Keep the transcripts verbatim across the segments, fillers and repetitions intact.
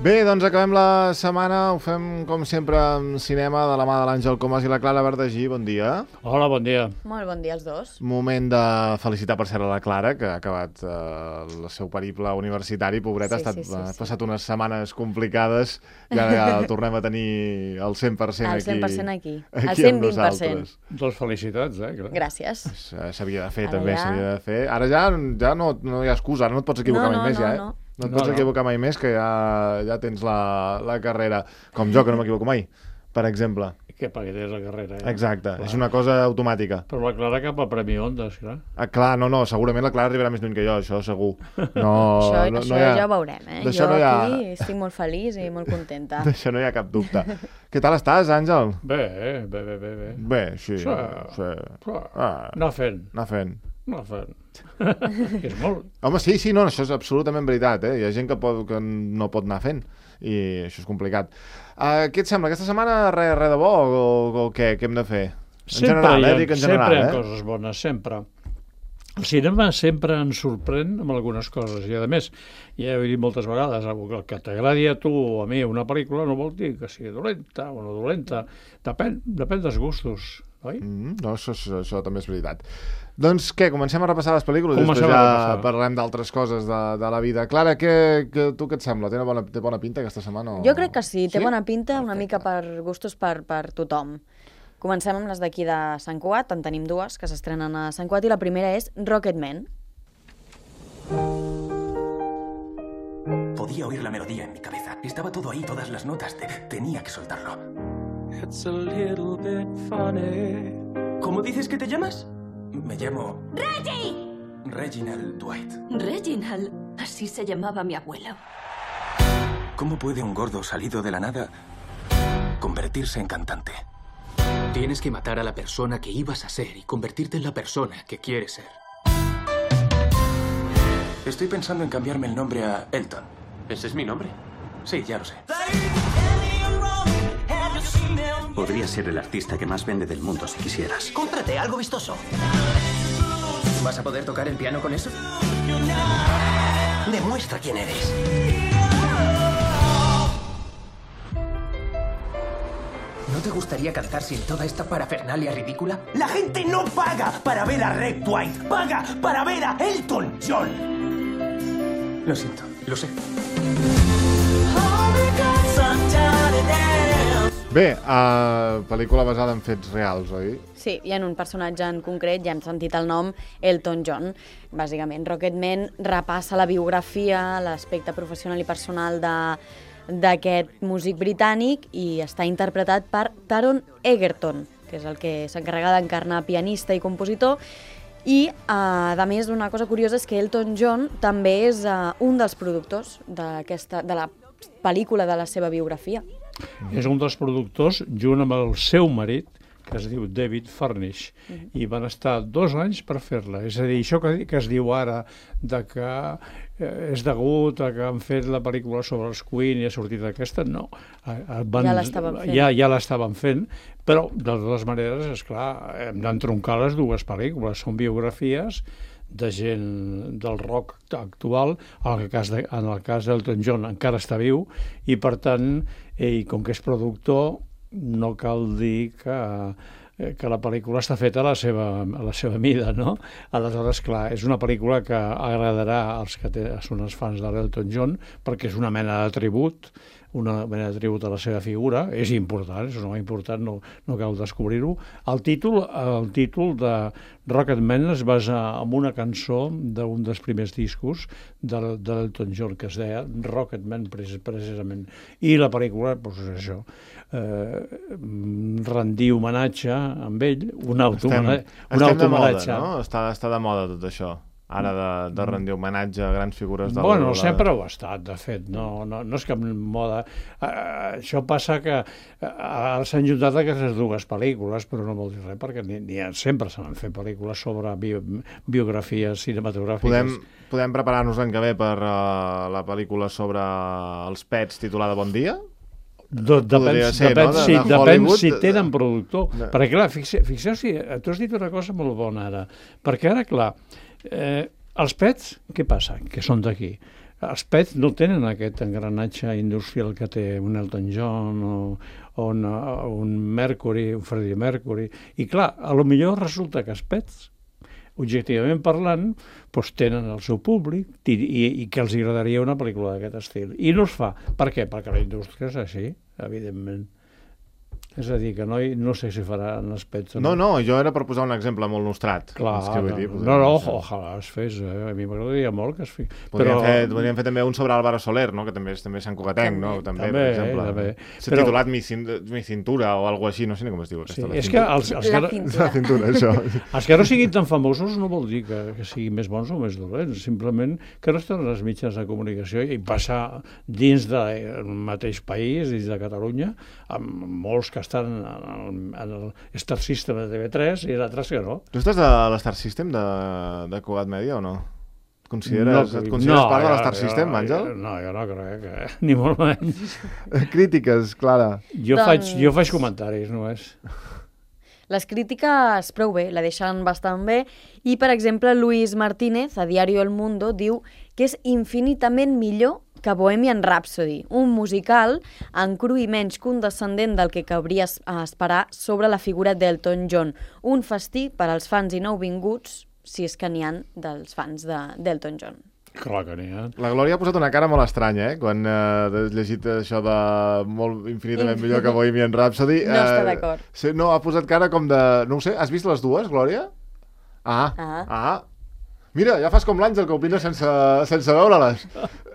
Bé, doncs acabem la setmana, ho fem com sempre amb cinema de la mà de l'Àngel Comas i la Clara Verdagí. Bon dia. Hola, bon dia. Molt bon dia als dos. Moment de felicitar per cert a la Clara, que ha acabat eh, el seu periple universitari. Pobreta, Sí, ha, estat, sí, sí, ha sí. passat unes setmanes complicades i ara ja tornem a tenir el cent per cent El aquí. cent per cent aquí. aquí El cent amb vint per cent. nosaltres. Dos felicitats, eh? Clar. Gràcies. S- S'havia de fer, Ara també, ja- s'havia de fer. Ara ja, ja no, no hi ha excusa, ara no et pots equivocar No, no, mai més, no, ja, eh? no. No et No, pots no. equivocar mai més, que ja, ja tens la, la carrera. Com jo, que no m'equivoco mai, per exemple. Que pagués la carrera. Eh? Exacte, Clar. és una cosa automàtica. Però la Clara cap a Premi Ondas, clar. Ah, clar, no, no, segurament la Clara arribarà més lluny que jo, això segur. No, això no, això no hi ha... ja ho veurem, eh? D'això Jo no hi ha- aquí estic molt feliç i molt contenta. D'això no hi ha cap dubte. Què tal estàs, Àngel? Bé, bé, bé, bé. bé. Bé, sí. Sí. sí. Però Ah, anar fent, anar fent. anar fent. És molt. Home, sí, sí, no, això és absolutament veritat, eh? Hi ha gent que, pot, que no pot anar fent i això és complicat. Uh, què et sembla? Aquesta setmana res, res de bo o, o què? Què hem de fer? En Sempre general, hi ha, eh? Dic en general, sempre hi ha eh? coses bones, sempre. El cinema sempre ens sorprèn amb algunes coses i, a més, ja he dit moltes vegades, el que t'agradi a tu o a mi una pel·lícula no vol dir que sigui dolenta o no dolenta. Depèn, depèn dels gustos, oi? Mm, no, això, això, això també és veritat. Doncs què, comencem a repassar les pel·lícules i Comencem després a ja repassar. parlem d'altres coses de, de la vida. Clara, què, que, tu què et sembla? Té bona, té bona pinta aquesta setmana? O... Jo crec que sí, té Sí? bona pinta, una Perfecte. mica per gustos per, per tothom. Comencem amb les d'aquí de Sant Cugat, en tenim dues que s'estrenen a Sant Cugat i la primera és Rocketman. Podía oír la melodía en mi cabeza. Estaba todo ahí, todas las notas. Te- tenía que soltarlo. It's a little bit funny. ¿Cómo dices que te llamas? Me llamo... ¡Reggie! Reginald Dwight. Reginald, así se llamaba mi abuelo. ¿Cómo puede un gordo salido de la nada convertirse en cantante? Tienes que matar a la persona que ibas a ser y convertirte en la persona que quieres ser. Estoy pensando en cambiarme el nombre a Elton. ¿Ese es mi nombre? Sí, ya lo sé. Podría ser el artista que más vende del mundo si quisieras. Cómprate algo vistoso. ¿Vas a poder tocar el piano con eso? Demuestra quién eres. ¿No te gustaría cantar sin toda esta parafernalia ridícula? La gente no paga para ver a Red White. Paga para ver a Elton John. Lo siento, lo sé. Bé, uh, pel·lícula basada en fets reals, oi? Sí, hi ha un personatge en concret, ja hem sentit el nom, Elton John. Bàsicament, Rocketman repassa la biografia, l'aspecte professional i personal de d'aquest músic britànic i està interpretat per Taron Egerton, que és el que s'encarrega d'encarnar pianista i compositor. I, uh, a més, una cosa curiosa és que Elton John també és uh, un dels productors d'aquesta de la pel·lícula de la seva biografia. És un dels productors, junt amb el seu marit, que es diu David Furnish, i van estar dos anys per fer-la. És a dir, això que, que es diu ara de que eh, és degut a que han fet la pel·lícula sobre els Queen i ha sortit aquesta, no. Eh, Van, Ja l'estaven fent. Ja, ja l'estaven fent, però de totes maneres, esclar, hem d'entroncar les dues pel·lícules. Són biografies de gent del rock actual, en el cas de, en el cas d'Elton John encara està viu, i per tant, ell, com que és productor, no cal dir que, que la pel·lícula està feta a la seva, a la seva mida, no? Aleshores, clar, és una pel·lícula que agradarà als que té, són els fans de l'Elton John, perquè és una mena de tribut, una mena de tribut a la seva figura, és important, és un home important, no, no cal descobrir-ho. El títol, el títol de Rocketman es basa en una cançó d'un dels primers discos de, de l'Elton John, que es deia Rocketman, precisament. I la pel·lícula, doncs és això, eh, rendir homenatge amb ell, un autohomenatge. Estem, estem de moda, no? Està, està de moda tot això. Ara de, de rendir homenatge a grans figures de la... Bueno, sempre ho ha estat, de fet, no, no, no és cap moda. Uh, això passa que uh, ara s'han juntat aquestes dues pel·lícules, però no vol dir res, perquè ni, ni sempre se n'han fet pel·lícules sobre bio, biografies cinematogràfiques. Podem, podem preparar-nos l'any que ve per uh, la pel·lícula sobre els pets titulada Bon dia? Do, depèn, ser, depèn, no? de, sí, de depèn Hollywood. si tenen productor. De... Perquè, clar, fixeu, fixeu-s'hi, tu has dit una cosa molt bona ara, perquè ara, clar, eh, els pets, què passa? Que són d'aquí. els Pets no tenen aquest engranatge industrial que té un Elton John o, o una, un Mercury, un Freddie Mercury. I clar, a lo millor resulta que els Pets, objectivament parlant, doncs tenen el seu públic i, i, i que els agradaria una pel·lícula d'aquest estil. I no es fa. Per què? Perquè la indústria és així, evidentment. És a dir, que no, no sé si faran els Pets. No, no, jo era per posar un exemple molt nostrat. Clar, que vull no, dir, no, no, ojalà es fes, eh? A mi m'agradaria molt que es fes. Podríem, però... fer, podríem fer també un sobre Álvaro Soler, no? Que també és també Sant Cugatenc, no? També, també, per exemple. també. S'ha Però... titulat mi, mi cintura o alguna així, no sé ni com es diu. Sí, aquesta, és que els, els la que... cintura. La cintura, això. Els que no siguin tan famosos no vol dir que, que siguin més bons o més dolents, simplement que no estan als mitjans de comunicació i passar dins del mateix país, dins de Catalunya, amb molts que estan en el, en el Star System de T V tres i altres que no. Tu estàs a l'Star System de, de Cugat Media o no? Et consideres, no, et consideres no, part jo, de l'Star jo, System, Àngel? Jo, no, jo no crec, que, ni molt menys. Crítiques, Clara. Jo, doncs... faig, jo faig comentaris, només. Les crítiques prou bé, la deixen bastant bé, i per exemple Luis Martínez, a Diario El Mundo, diu que és infinitament millor que Bohemian Rhapsody, un musical en cru i menys condescendent del que cabria esperar sobre la figura d'Elton John. Un festí per als fans i nouvinguts, si és que n'hi ha dels fans d'Elton John. Clar que n'hi ha. La Glòria ha posat una cara molt estranya, eh? Quan eh, has llegit això de molt infinitament millor que Bohemian Rhapsody. No està eh, d'acord. Sí, no, ha posat cara com de... No ho sé, has vist les dues, Glòria? Ah, ah. ah. Mira, ja fas com l'Àngel, que opina sense, sense veure-les.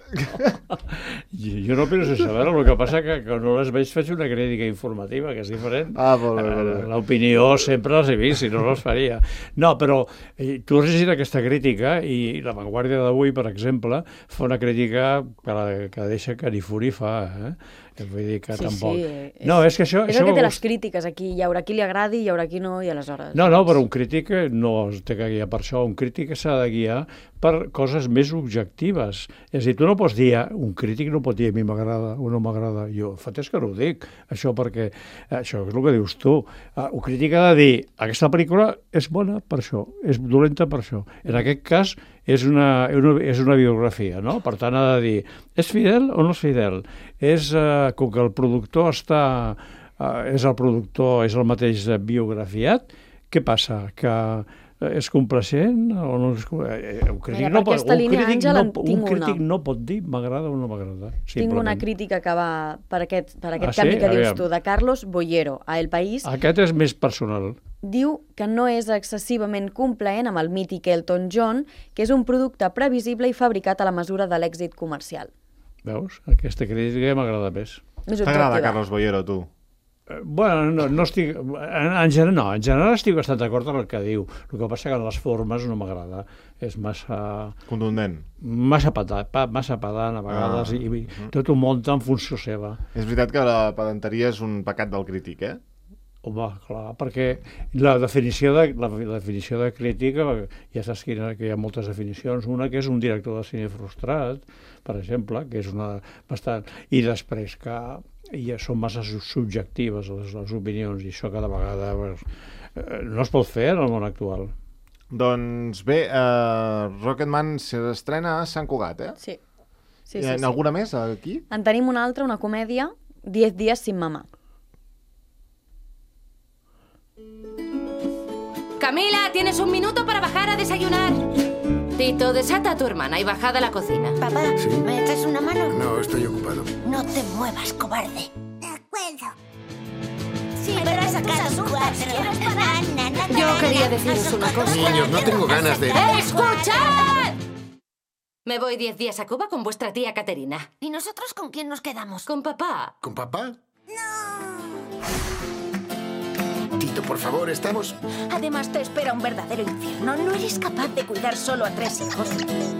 Jo no penso saber, el que passa que quan no les veig faig una crítica informativa, que és diferent. Ah, molt bé, molt bé. L'opinió sempre les he vist, si no les faria. No, però eh, tu has llegit aquesta crítica i La Vanguardia d'avui, per exemple, fa una crítica que, la, que deixa que ni furi fa, eh? Vull dir que sí, tampoc... Sí, és... No, és que això... És això el que té gust... les crítiques aquí. Hi haurà qui li agradi, hi haurà qui no, i aleshores... No, no, però un crític no es té que guiar per això. Un crític s'ha de guiar per coses més objectives. És a dir, tu no pots dir... Un crític no pot dir a mi m'agrada o no m'agrada. Jo, fa temps que no ho dic, això, perquè... Això és el que dius tu. Un crític ha de dir aquesta pel·lícula és bona per això, és dolenta per això. En aquest cas és una, és una biografia, no? Per tant, ha de dir, és fidel o no és fidel? És, eh, com que el productor està, eh, és el productor, és el mateix biografiat, què passa? Que és complacent o no és... Un crític, no, pot, un crític, no, un crític no pot dir m'agrada o no m'agrada. Tinc una crítica que va per aquest, per aquest ah, camí sí? que Aviam. dius tu, de Carlos Boyero, a El País. Aquest és més personal. Diu que no és excessivament complaent amb el mític Elton John, que és un producte previsible i fabricat a la mesura de l'èxit comercial. Veus? Aquesta crítica m'agrada més. T'agrada Carlos Boyero, tu? Eh, bueno, no, no estic... En, en general, no, en general estic bastant d'acord amb el que diu. El que passa que les formes no m'agrada. És massa... Contundent. Massa pedant, massa pedant a vegades, ah, i, i tot ho munta en funció seva. És veritat que la pedanteria és un pecat del crític, eh? Home, clar, perquè la definició de, la, la definició de crítica, ja saps que hi ha moltes definicions. Una que és un director de cine frustrat, per exemple, que és una bastant... I després que ja són massa subjectives les, les opinions, i això cada vegada pues, no es pot fer en el món actual. Doncs bé, uh, Rocketman s'estrena a Sant Cugat, eh? Sí. sí, sí, sí en sí. alguna més aquí? En tenim una altra, una comèdia, diez días sin mamá. Camila, tienes un minuto para bajar a desayunar. Tito, desata a tu hermana y bajad a la cocina. Papá, ¿sí? ¿Me echas una mano? No, estoy ocupado. No te muevas, cobarde. De acuerdo. Sí, pero has sacado un cuatro. Yo quería deciros una cosa. Niños, no tengo ganas de... ¡Escuchad! Me voy diez días a Cuba con vuestra tía Caterina. ¿Y nosotros con quién nos quedamos? Con papá. ¿Con papá? No. Tito, por favor, ¿estamos? Además, te espera un verdadero infierno. No eres capaz de cuidar solo a tres hijos.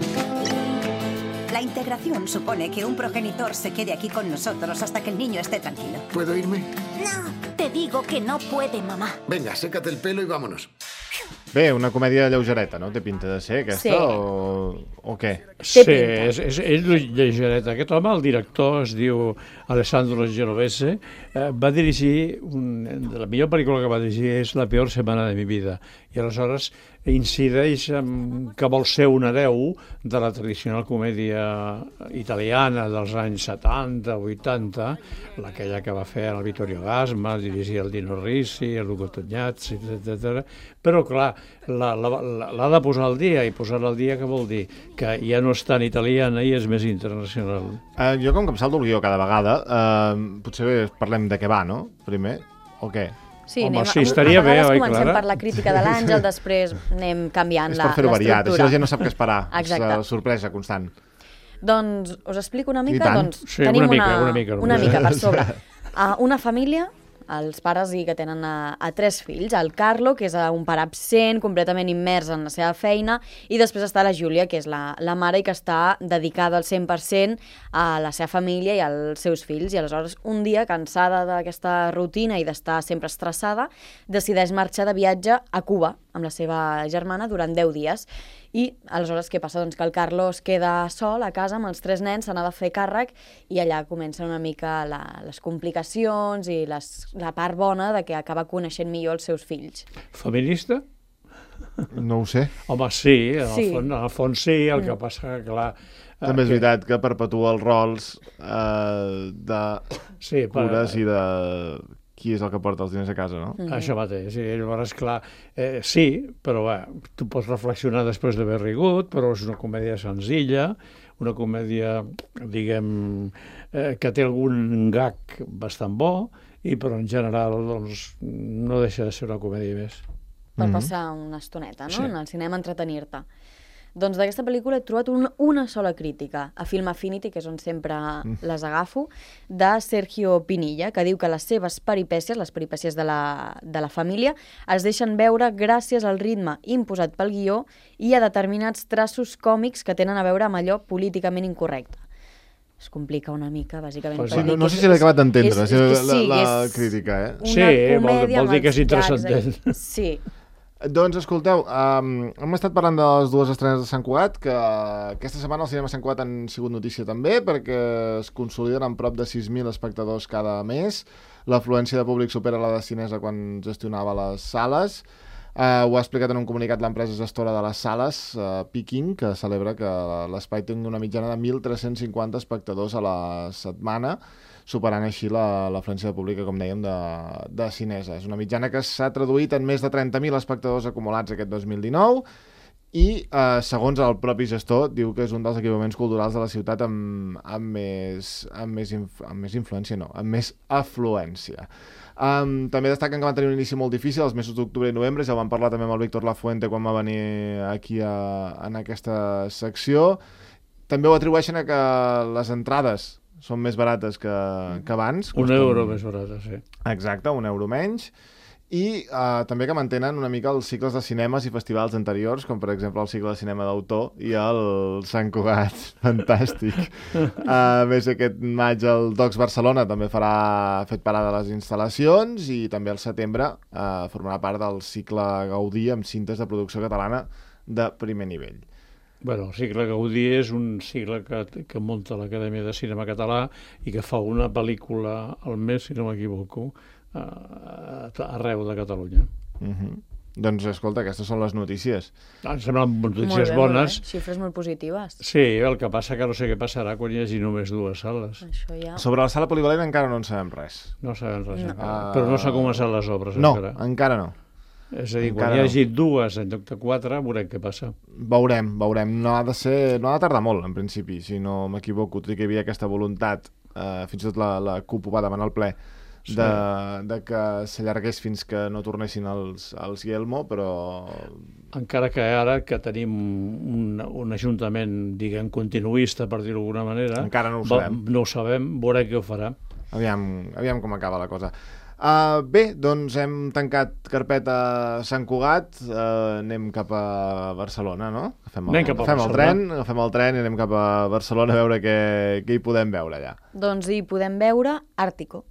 La integración supone que un progenitor se quede aquí con nosotros hasta que el niño esté tranquilo. ¿Puedo irme? No. Te digo que no puede, mamá. Venga, sécate el pelo y vámonos. Bé, una comèdia lleugereta, no? Té pinta de ser aquesta? Sí. O, o què? Sí, és, és, és lleugeret. Aquest home, el director, es diu Alessandro Genovese, eh, va dirigir, un, la millor pel·lícula que va dirigir és La peor setmana de mi vida, i aleshores incideix en que vol ser un hereu de la tradicional comèdia italiana dels anys setanta, vuitanta, aquella que va fer el Vittorio Gasma, dirigir el Dino Risi, el Luca Tognazzi, etcètera. Però, clar, l'ha de posar al dia, i posar al dia què vol dir? Que ja no és tan italiana i és més internacional. Uh, jo, com que em salto el guió cada vegada, uh, potser parlem de què va, no? Primer, o què? Sí, Home, anem, sí, estaria a, a bé, vegades oi, comencem Clara? per la crítica de l'Àngel, després anem canviant és la, per fer-ho variat, l'estructura. així la gent no sap què esperar. Exacte. És la sorpresa constant. Doncs us explico una I mica. tant. Doncs, Sí, tenim una mica, una, una mica, una només. mica per sobre. Uh, una família, els pares i que tenen a, a tres fills, el Carlo, que és un pare absent, completament immers en la seva feina, i després està la Júlia, que és la, la mare i que està dedicada al cent per cent a la seva família i als seus fills, i aleshores un dia, cansada d'aquesta rutina i d'estar sempre estressada, decideix marxar de viatge a Cuba amb la seva germana durant deu dies. I aleshores què passa? Doncs que el Carlos queda sol a casa amb els tres nens, se n'ha de fer càrrec, i allà comencen una mica la, les complicacions i les, la part bona de que acaba coneixent millor els seus fills. Feminista? No ho sé. Home, sí, en el, Sí. fons, en el fons sí, el que passa que, clar... eh, També és que- veritat que perpetua els rols eh, de Sí, per- cures i de qui és el que porta els diners a casa, no? Mhm. Això mateix, i llavors, clar, eh, sí, però bé, tu pots reflexionar després d'haver rigut, però és una comèdia senzilla, una comèdia, diguem, eh, que té algun gag bastant bo, i però en general doncs, no deixa de ser una comèdia més. Per Mhm. passar una estoneta, no? Sí. En el cinema, entretenir-te. Doncs d'aquesta pel·lícula he trobat una, una sola crítica a Film Affinity, que és on sempre les agafo, de Sergio Pinilla, que diu que les seves peripècies, les peripècies de la, de la família, es deixen veure gràcies al ritme imposat pel guió i a determinats traços còmics que tenen a veure amb allò políticament incorrecte. Es complica una mica, bàsicament. Pues per sí, dir No, no que sé és- si l'he acabat d'entendre, és- si és que la, sí, la és crítica, eh? una Sí, vol- comèdia vol dir amb que és els gags intranscendent. ahí. Sí. Doncs, escolteu, um, hem estat parlant de les dues estrenes de Sant Cugat, que aquesta setmana al cinema Sant Cugat han sigut notícia també, perquè es consoliden en prop de sis mil espectadors cada mes. L'afluència de públic supera la de Cinesa quan gestionava les sales. Uh, ho ha explicat en un comunicat l'empresa gestora de les sales, uh, Peking, que celebra que l'espai tingui una mitjana de mil tres-cents cinquanta espectadors a la setmana, superant així la- l'afluència de pública, com dèiem, de, de Cinesa. És una mitjana que s'ha traduït en més de trenta mil espectadors acumulats aquest dos mil dinou i, eh, segons el propi gestor, diu que és un dels equipaments culturals de la ciutat amb, amb, més, amb, més, inf amb més influència, no, amb més afluència. Um, també destaquen que van tenir un inici molt difícil els mesos d'octubre i novembre, ja ho vam parlar també amb el Víctor Lafuente quan va venir aquí a, en aquesta secció. També ho atribueixen a que les entrades són més barates que, que abans. Un costen- euro més barat, sí. Exacte, un euro menys. I uh, també que mantenen una mica els cicles de cinemes i festivals anteriors, com per exemple el cicle de cinema d'autor i el Sant Cugat. Fantàstic. A més, aquest maig el Docs Barcelona també farà fet parada a les instal·lacions i també al setembre uh, formarà part del cicle Gaudí amb cintes de producció catalana de primer nivell. Bueno, el cicle Gaudí és un cicle que, que munta l'Acadèmia de Cinema Català i que fa una pel·lícula al mes, si no m'equivoco, uh, arreu de Catalunya. Uh -huh. Doncs, escolta, aquestes són les notícies. Em semblen notícies Molt bé, bones. molt bé. Xifres molt positives. Sí, el que passa que no sé què passarà quan hi hagi només dues sales. Això ja... Sobre la sala polivalent encara no en sabem res. No sabem res No. encara. Però no s'han començat les obres No, encara. encara no. És a dir, encara quan hi no. hagi dues en lloc de quatre, veurem què passa. Veurem, veurem. No ha de ser, no ha de tardar molt, en principi, si no m'equivoco. Tot i que hi havia aquesta voluntat, eh, fins i tot la, la CUP ho va demanar al ple, de, Sí. de que s'allargués fins que no tornessin els, els Guillermo, però... Encara que ara que tenim un, un ajuntament, diguem, continuista, per dir-ho d'alguna manera... Encara no ho va- sabem. No ho sabem, veurem què ho farà. Aviam, aviam com acaba la cosa. Uh, bé, doncs hem tancat carpeta Sant Cugat, uh, anem cap a Barcelona, no? Agafem el, Anem cap a agafem el Barcelona. tren, agafem el tren i anem cap a Barcelona a veure què, què hi podem veure allà. Doncs hi podem veure Àrtico.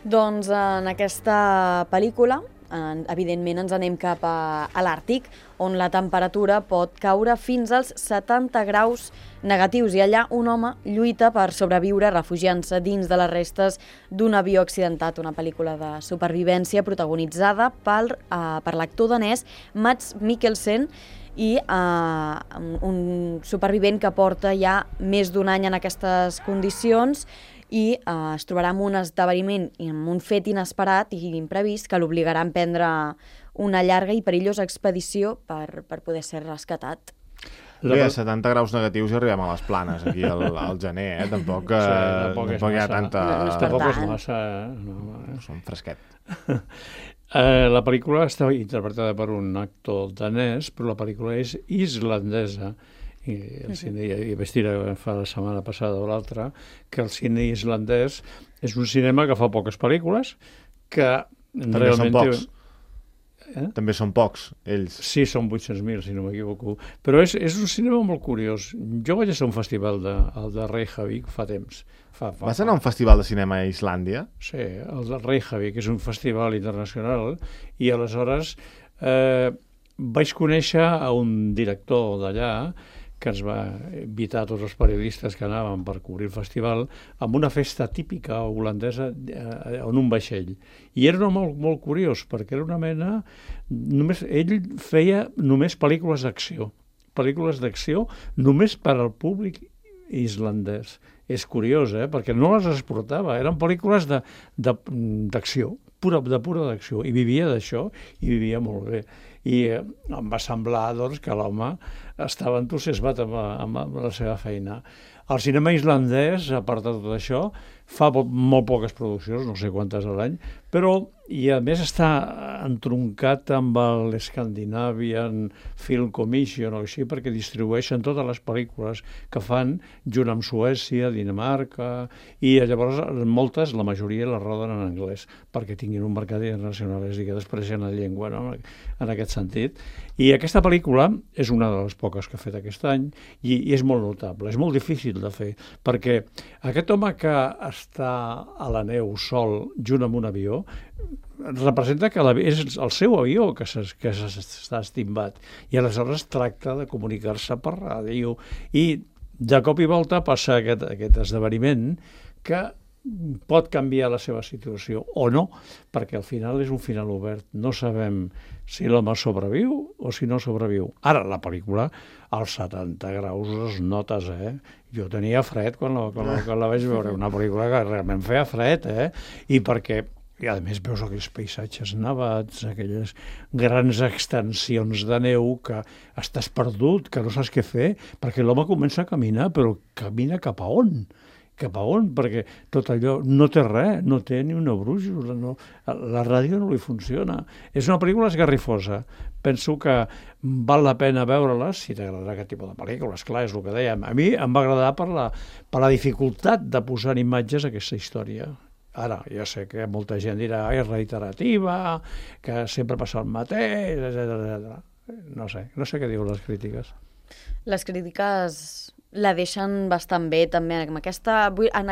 Doncs en aquesta pel·lícula, evidentment ens anem cap a, a l'Àrtic, on la temperatura pot caure fins als setanta graus negatius i allà un home lluita per sobreviure refugiant-se dins de les restes d'un avió accidentat, una pel·lícula de supervivència protagonitzada per, uh, per l'actor danès Mads Mikkelsen i uh, un supervivent que porta ja més d'un any en aquestes condicions i eh, es trobarà amb un esdeveniment i amb un fet inesperat i imprevist que l'obligarà a emprendre una llarga i perillosa expedició per, per poder ser rescatat. Bé, a setanta graus negatius i arribem a les planes aquí al, al gener, eh? Tampoc, eh, sí, tampoc, tampoc hi ha tanta... No, no és tampoc tant. és massa... Eh? No, eh? Som fresquet. eh, la pel·lícula està interpretada per un actor danès, però la pel·lícula és islandesa. I el cine, i vaig dir fa la setmana passada o l'altra, que el cine islandès és un cinema que fa poques pel·lícules, que També realment... són pocs. Eh? També són pocs, ells. Sí, són vuit-cents mil, si no m'equivoco. Però és, és un cinema molt curiós. Jo vaig a un festival de, el de Reykjavik fa temps. Fa, fa, Vas anar a un festival de cinema a Islàndia? Sí, el de Reykjavik, és un festival internacional, i aleshores eh, vaig conèixer a un director d'allà que ens va invitar a tots els periodistes que anàvem per cobrir el festival amb una festa típica holandesa eh, en un vaixell. I era molt, molt curiós, perquè era una mena... Només, ell feia només pel·lícules d'acció. Pel·lícules d'acció només per al públic islandès. És curiós, eh? Perquè no les exportava. Eren pel·lícules de, de, d'acció, pura, de pura d'acció. I vivia d'això, i vivia molt bé. I eh, em va semblar doncs, que l'home estava entusiasmat amb, amb, amb la seva feina. El cinema islandès, a part de tot això, fa molt poques produccions, no sé quantes a l'any, però i a més està entroncat amb l'Scandinavian Film Commission o així, perquè distribueixen totes les pel·lícules que fan junt amb Suècia, Dinamarca, i llavors moltes, la majoria, les roden en anglès, perquè tinguin un mercat internacional, és a dir, que despreixen la llengua, no? En aquest sentit. I aquesta pel·lícula és una de les poques que ha fet aquest any i, i és molt notable, és molt difícil de fer, perquè aquest home que està a la neu sol junt amb un avió representa que és el seu avió que s'està estimbat i aleshores tracta de comunicar-se per ràdio i de cop i volta passa aquest, aquest esdeveniment que pot canviar la seva situació o no, perquè al final és un final obert. No sabem si l'home sobreviu o si no sobreviu. Ara, la pel·lícula, als setanta graus es notes, eh? Jo tenia fred quan la, quan la, quan la vaig veure, una pel·lícula que realment feia fred, eh? I perquè, i a més veus aquells paisatges nevats, aquelles grans extensions de neu que estàs perdut, que no saps què fer, perquè l'home comença a caminar, però camina cap a on? Cap a on? Perquè tot allò no té res, no té ni una brúixola, no, la ràdio no li funciona. És una pel·lícula esgarrifosa. Penso que val la pena veure-la si t'agrada aquest tipus de pel·lícules, clar, és el que dèiem. A mi em va agradar per la, per la dificultat de posar en imatges aquesta història. Ara, ja sé que molta gent dirà és reiterativa, que sempre passa el mateix, etcètera, etcètera. No sé, no sé què diuen les crítiques. Les crítiques la deixen bastant bé, també, amb aquesta... En,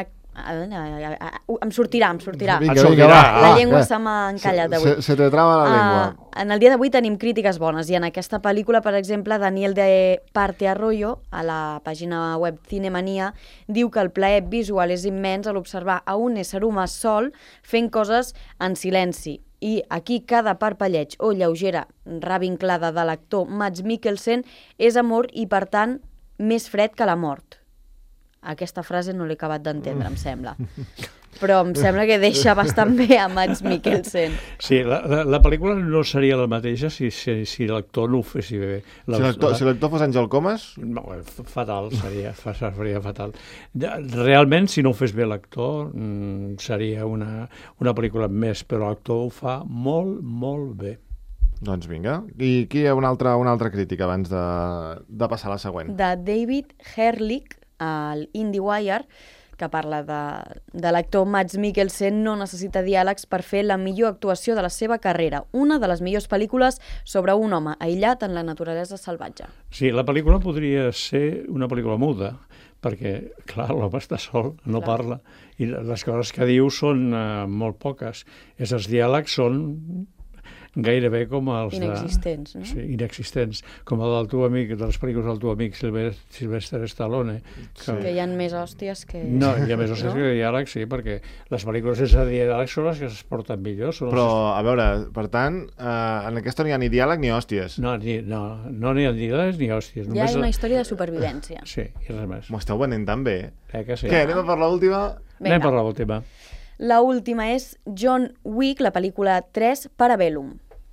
em sortirà, em sortirà. Vinga, vinga, va, la va, llengua va. se m'ha encallat avui. Se, se te trava la llengua. Uh, en el dia d'avui tenim crítiques bones i en aquesta pel·lícula, per exemple, Daniel de Parte Arroyo, a la pàgina web Cinemania, diu que el plaer visual és immens a l'observar a un ésser humà sol fent coses en silenci. I aquí cada parpelleig o lleugera revinclada de l'actor Mads Mikkelsen és amor i, per tant, més fred que la mort. Aquesta frase no l'he acabat d'entendre, em sembla. Però em sembla que deixa bastant bé a Mads Mikkelsen. Sí, la, la, la pel·lícula no seria la mateixa si, si, si l'actor no ho fessi bé. La, si l'actor la... si l'actor fos Àngel Comas? No, fatal, seria, seria fatal. Realment, si no ho fes bé l'actor, seria una, una pel·lícula més, però l'actor ho fa molt, molt bé. Doncs vinga. I aquí hi ha una altra, una altra crítica abans de, de passar a la següent. De David Herlick, al IndieWire, que parla de, de l'actor Mads Mikkelsen, no necessita diàlegs per fer la millor actuació de la seva carrera. Una de les millors pel·lícules sobre un home aïllat en la naturalesa salvatge. Sí, la pel·lícula podria ser una pel·lícula muda, perquè, clar, l'home està sol, no clar. Parla, i les coses que diu són uh, molt poques. És, els diàlegs són gairebé com els inexistents, de... no? Sí, inexistents, com el del teu amic, de les pel·lícules del teu amic Sylvester Stallone. Que... Sí. que hi ha més hòsties que... No, hi ha més hòsties no? que diàlegs, sí, perquè les pel·lícules sense diàlegs són les que es porten millor. Són Però, les... a veure, per tant, eh, en aquesta no hi ha ni diàleg ni hòsties. No, ni, no, no n'hi ha ni diàlegs ni hòsties. Hi ha una història de supervivència. Sí, i res més. M'ho esteu venent tan bé. Eh que sí? Què, anem per l'última? Anem per l'última. La última és John Wick, la pel·lícula tres, Parabellum.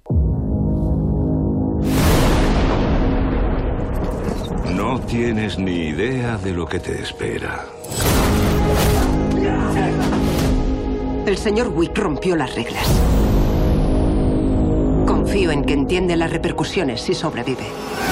No tienes ni idea de lo que te espera. El señor Wick rompió las reglas. Confío en que entiende las repercusiones si sobrevive.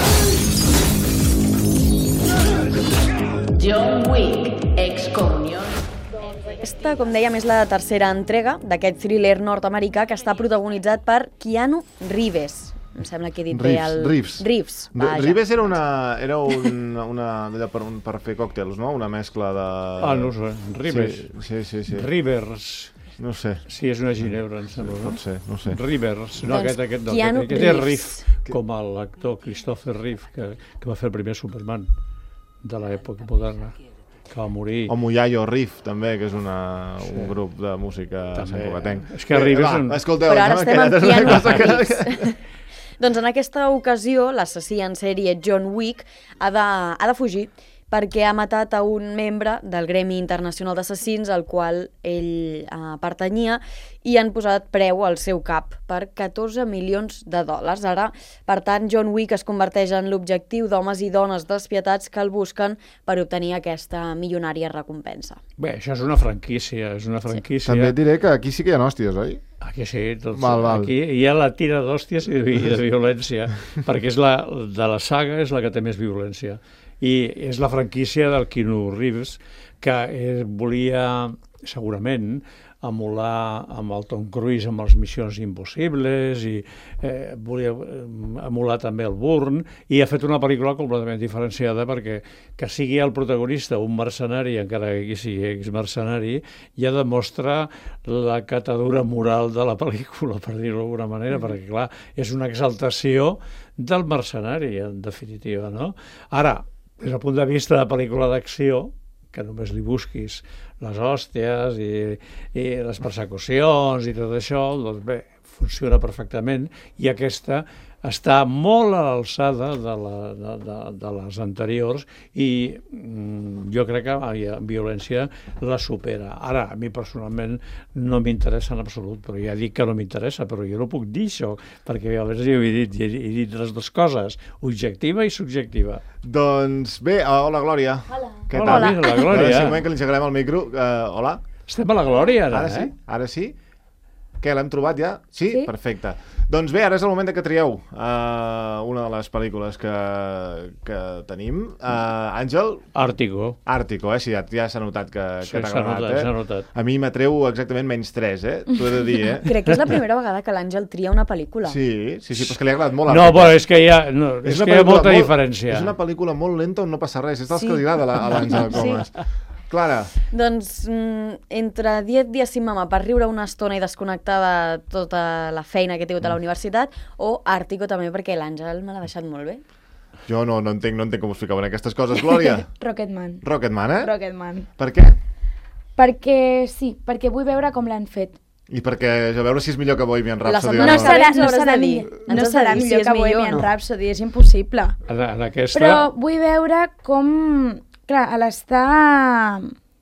John Wick, excomunión. Aquesta, com dèiem, és la tercera entrega d'aquest thriller nord-americà que està protagonitzat per Keanu Reeves. Em sembla que he dit Reeves, bé el... Reeves. Reeves, vaja. Reeves era una, era un, una per, un, per fer còctels, no? Una mescla de... Ah, no sé, Reeves. Sí, sí, sí. sí. Rivers. No sé. Sí, és una ginebra, em sembla, no? Pot ser, no sé. Rivers. No, doncs aquest, aquest no. Keanu Aquest, aquest és Reeves. Reeve, com l'actor Christopher Reeve, que, que va fer el primer Superman de l'època moderna. Que va morir. O Muyayo Riff, també, que és una, sí. un grup de música santcugatenc. És que Reeves... Eh, va, escolteu, però ara estem amb Keanu Reeves. Que... Doncs en aquesta ocasió, l'assassí en sèrie John Wick ha de, ha de fugir perquè ha matat a un membre del Gremi Internacional d'Assassins al qual ell eh, pertanyia i han posat preu al seu cap per catorze milions de dòlars. Ara, per tant, John Wick es converteix en l'objectiu d'homes i dones despietats que el busquen per obtenir aquesta milionària recompensa. Bé, això és una franquícia, és una franquícia. Sí. També et diré que aquí sí que hi ha hòsties, oi? Aquí sí, tots, val, val. Aquí hi ha la tira d'hòsties i de, de violència, perquè és la, de la saga és la que té més violència. I és la franquícia del Keanu Reeves, que eh, volia, segurament, emular amb el Tom Cruise amb les Missions Impossibles i eh, volia emular també el Bourne i ha fet una pel·lícula completament diferenciada perquè que sigui el protagonista un mercenari, encara que sigui ex-mercenari, ja demostra la catadura moral de la pel·lícula, per dir-ho d'alguna manera, mm. perquè clar, és una exaltació del mercenari, en definitiva, no? Ara, des del punt de vista de pel·lícula d'acció, que només li busquis les hòsties i, i les persecucions i tot això, doncs bé, funciona perfectament i aquesta està molt a l'alçada de, la, de, de, de les anteriors i mm, jo crec que en violència la supera. Ara, a mi personalment no m'interessa en absolut, però ja dic que no m'interessa, però jo no puc dir això, perquè a veure, ja ho he dit, he, he dit les dues coses, objectiva i subjectiva. Doncs bé, hola Glòria. Hola. Què hola, tal? mira, la Glòria. Ara sí, un moment que li engegarem el micro. Uh, hola. Estem a la Glòria, ara, ara eh? sí? Ara sí? Què, l'hem trobat ja? Sí? Sí. Perfecte. Doncs bé, ara és el moment de que trieu uh, una de les pel·lícules que, que tenim. Uh, Àngel? Àrtico. Àrtico, eh? Sí, ja, ja s'ha notat que, sí, que t'ha agradat, eh? s'ha notat. A mi m'atreu exactament menys tres, eh? T'ho he de dir, eh? Crec que és la primera vegada que l'Àngel tria una pel·lícula. Sí, sí, sí, però és que li ha agradat molt. No, però és que hi ha, no, és és que hi ha molta molt, diferència. És una pel·lícula molt lenta on no passa res. És dels sí. que li agrada a l'Àngel Comas. Sí. Clara. Doncs mm, entre diez dies sin mama per riure una estona i desconnectar de tota la feina que he tingut a la universitat o Àrtico també perquè l'Àngel me l'ha deixat molt bé. Jo no, no entenc, no entenc com explicaven aquestes coses. Glòria? Rocketman. Rocketman, eh? Rocketman. Per què? Perquè sí, perquè vull veure com l'han fet. I perquè a veure si és millor que Bohemian Rhapsody. No serà, no serà, millor, no serà millor si que Bohemian no. Rhapsody, és impossible. En, en aquesta... Però vull veure com... Clar, a l'estar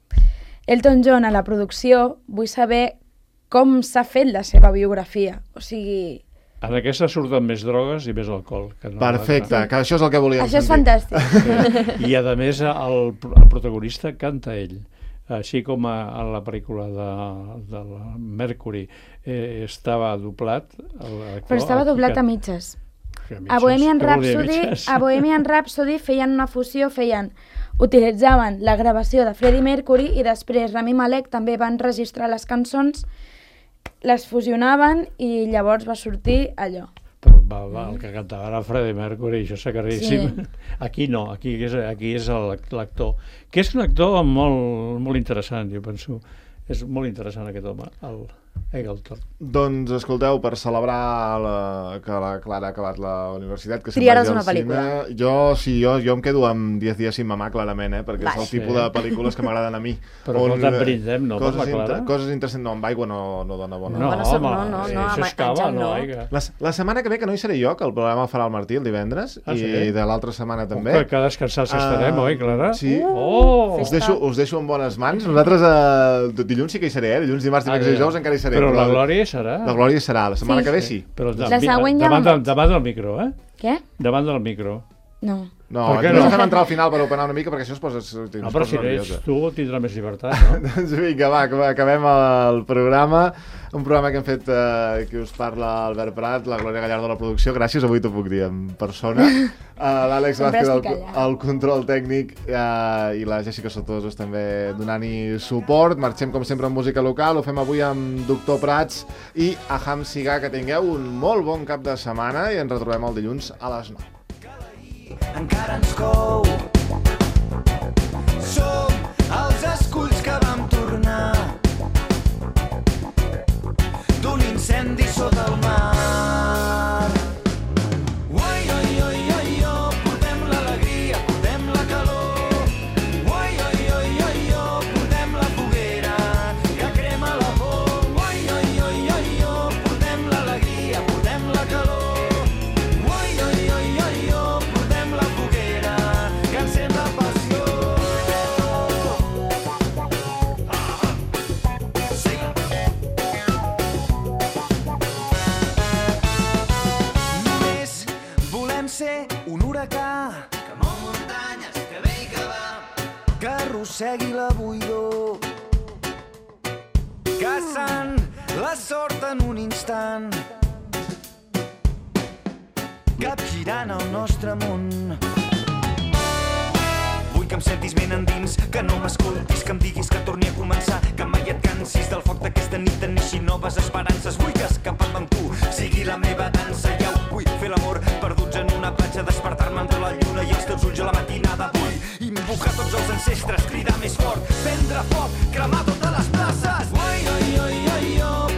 Elton John a la producció, vull saber com s'ha fet la seva biografia. O sigui... En aquesta surten més drogues i més alcohol. Que no perfecte, que això és el que volíem això sentir. Això és fantàstic. I a més el, el protagonista canta ell. Així com a, a la pel·lícula de, de la Mercury eh, estava doblat. El, Però estava doblat a mitges. A, mitges. a, Bohemian Rhapsody, a Bohemian Rhapsody feien una fusió, feien... utilitzaven la gravació de Freddie Mercury i després Rami Malek també van registrar les cançons, les fusionaven i llavors va sortir allò. Però va, va, el que cantava era Freddie Mercury, això està claríssim. Sí. Aquí no, aquí és, aquí és l'actor, que és un actor molt, molt interessant, jo penso. És molt interessant aquest home, el Eggleton. Doncs, escolteu, per celebrar la, que la Clara ha acabat la universitat, que se'n triaràs vagi al una pel·lícula. cine, jo, sí, jo, jo em quedo amb diez días sin mamá, clarament, eh, perquè Baix. és el tipus de pel·lícules que m'agraden a mi. Però on, no te'n brindem, no, per la Clara? Inter, coses interessants, no, amb aigua no, no dona bona. No, no, home, no, no, no, això és cava, no, aigua. La, la setmana que ve, que no hi seré jo, que el programa el farà el Martí el divendres, ah, i sí? de l'altra setmana també. Oh, que descansats uh, estarem, oi, Clara? Sí. Oh! Us deixo, us deixo en bones mans. Nosaltres eh, dilluns sí que hi seré, eh? Dilluns, dimarts, dimecres ah, i dijous encara hi seré. Però la Glòria serà? La Glòria serà, la setmana sí. que ve sí. Però la següent ja davant, del, davant del micro, eh? Què? Davant del micro. No. No, no? no fem entrar al final per openar una mica perquè això es posa... No, però si ets tu tindrà més llibertat, no? Doncs vinga, va, acabem el programa. Un programa que hem fet, eh, que us parla Albert Prat, la Glòria Gallardo de la producció. Gràcies, avui t'ho puc dir en persona. Uh, L'Àlex Vázquez del el control tècnic uh, i la Jessica Sotosos també donant-hi suport. Marxem, com sempre, amb música local. Ho fem avui amb Doctor Prats i Aham Siga. Que tingueu un molt bon cap de setmana i ens retrobem el dilluns a les nou. Encara ens cou. Som els esculls que vam tornar d'un incendi sota el mar. Oi, oi, oi, oi, oh, portem l'alegria, portem la calor. Oi, oi, oi, oi, oh, portem la foguera que crema la por. Oi, oi, oi, oi, oh, portem l'alegria, portem la calor. Oi, oi, oi, oi, oh, portem la foguera que encén la passió. Sí. Només volem ser un huracà que mou muntanyes, que ve i que va, que arrossegui la buidor, caçant la sort en un instant, capgirant el nostre món. Vull que em sentis ben endins, que no m'escoltis, que em diguis que torni a començar, que mai et cansis del foc d'aquesta nit, de neixi noves esperances. Vull que escapant amb tu sigui la meva dansa. Ja ho vull, fer l'amor perduts en una platja, despertar-me entre la lluna i els teus ulls a la matinada. Vull invocar tots els ancestres, cridar més fort, prendre foc, cremar totes les places. Oi, oi, oi, oi, oi.